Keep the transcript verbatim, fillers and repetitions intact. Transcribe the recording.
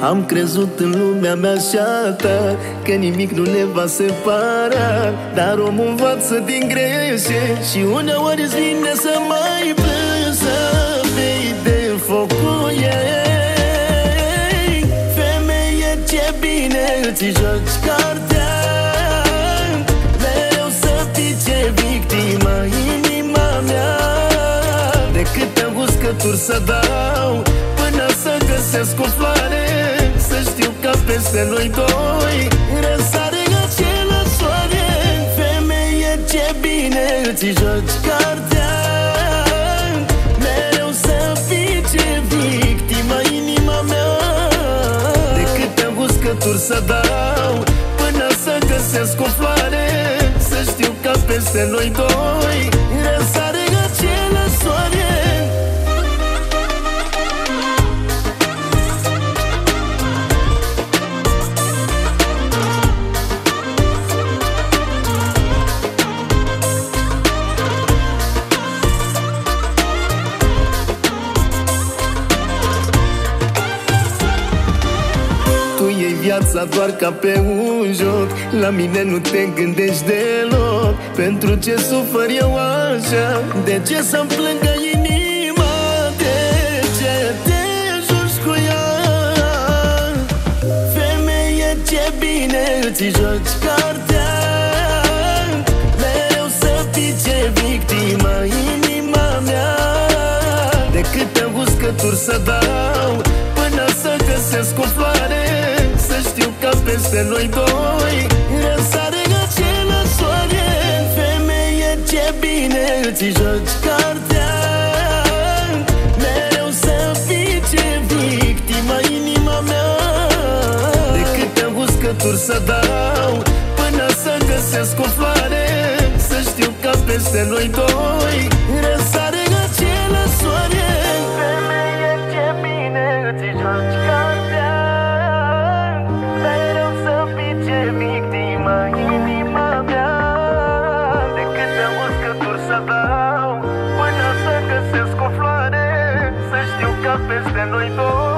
Am crezut în lumea mea și a ta că nimic nu ne va separa, dar omul învață din greșe și uneori îți vine să mai plângi, să bei de focul ei. Femeie, ce bine îți joci cartea, mereu să fii ce victima, inima mea. De câte uscături să dau până să găsesc o floare, să știu că peste noi doi răsare acela soare. Femeie, ce bine îți joci cartea, mereu să fii ce victima, inima mea. De câte uscături să dau până să găsesc o floare, să știu că peste noi doi răsare acela soare. Tu iei viața doar ca pe un joc, la mine nu te gândești deloc. Pentru ce sufăr eu așa? De ce să-mi plângă inima? De ce te joci cu ea? Femeie, ce bine îți joci cartea, mereu să fii ce victima, inima mea. De câte uscături să dau până să găsesc o floare, să știu că peste noi doi răsare acela soare. Femeie, ce bine îți joci cartea, mereu să fii ce victima, inima mea. De câte uscături să dau până să găsesc o floare, să știu că peste noi doi răsare acela soare. Femeie, ce bine îți joci cartea, mereu să fii ce victima, inima mea. De câte uscături să dau până să găsesc o floare, să știu că peste noi doi